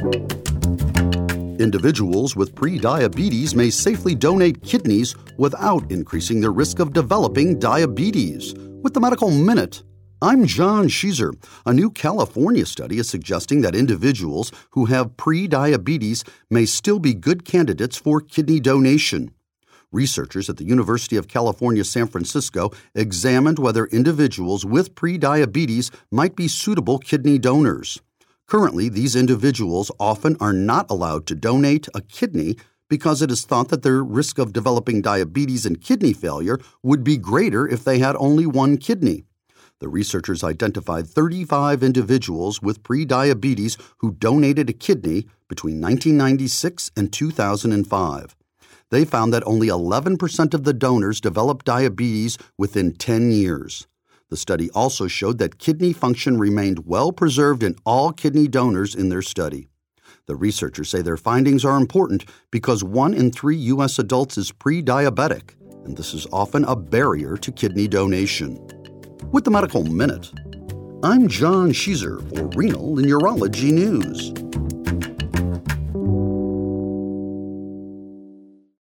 Individuals with pre-diabetes may safely donate kidneys without increasing their risk of developing diabetes. With the Medical Minute, I'm John Sheezer. A new California study is suggesting that individuals who have pre-diabetes may still be good candidates for kidney donation. Researchers at the University of California, San Francisco examined whether individuals with pre-diabetes might be suitable kidney donors. Currently, these individuals often are not allowed to donate a kidney because it is thought that their risk of developing diabetes and kidney failure would be greater if they had only one kidney. The researchers identified 35 individuals with pre-diabetes who donated a kidney between 1996 and 2005. They found that only 11% of the donors developed diabetes within 10 years. The study also showed that kidney function remained well preserved in all kidney donors in their study. The researchers say their findings are important because 1 in 3 U.S. adults is pre-diabetic, and this is often a barrier to kidney donation. With the Medical Minute, I'm John Sheezer for Renal and Urology News.